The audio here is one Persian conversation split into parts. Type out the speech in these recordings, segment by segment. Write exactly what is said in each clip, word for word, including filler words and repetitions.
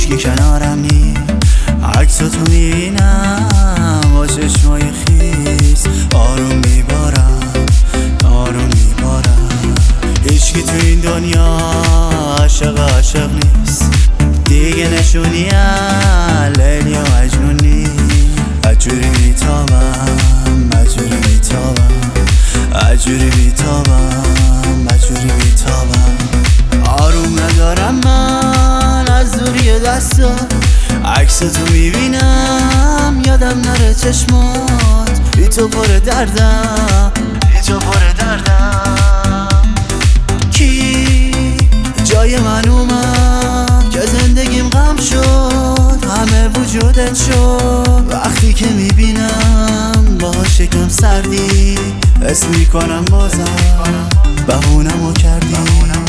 هیچکی کنارم نی، عکس تو میبینم با چشمای خیس، آروم میبارم آروم میبارم. هیچکی تو این دنیا عاشق عاشق نیست، دیگه نشونی لیلی و مجنونی. عجوری میتابم عجوری میتابم عجوری میتابم عجوری میتابم. آروم ندارم من از دوری دستات، عکس تو میبینم یادم نره چشمات، بی تو پر دردم بی تو پر دردم. کی جای من اومد که زندگیم غم شد، همه وجودت شد وقتی که میبینم با شکم سردی، حس میکنم بازم بهونمو کردی.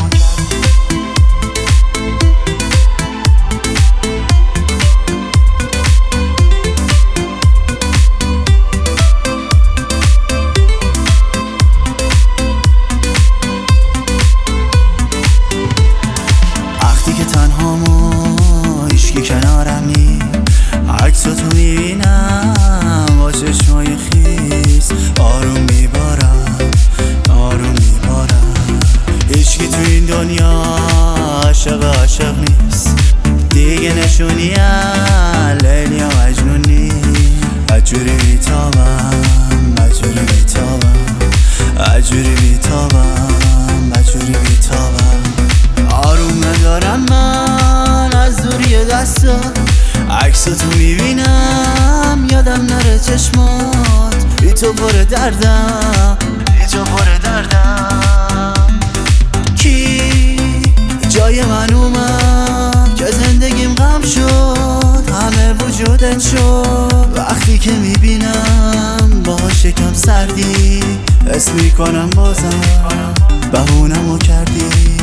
کنارم نی، عکس تو میبینم با چشمای خیس، آروم میبارم آروم میبارم. هیچکی تو این دنیا عاشق عاشق نیست، دیگه نشونی لیلی و مجنونی. عجوری میتابم عجوری میتابم عجوری میتابم عجوری میتابم. آروم ندارم من از دوری دستات، عکس تو میبینم یادم نره چشمات، بی تو پر دردم بی تو پر دردم. کی جای من اومد که زندگیم غم شد، همه وجودت شد وقتی که میبینم با شکم سردی، حس میکنم بازم بهونمو کردی.